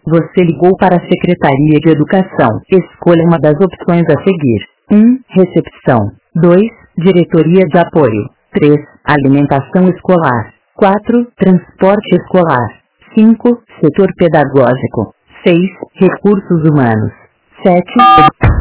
Você ligou para a Secretaria de Educação. Escolha uma das opções a seguir. 1. Recepção. 2. Diretoria de Apoio. 3. Alimentação escolar. 4. Transporte escolar. 5. Setor pedagógico. 6. Recursos humanos. 7.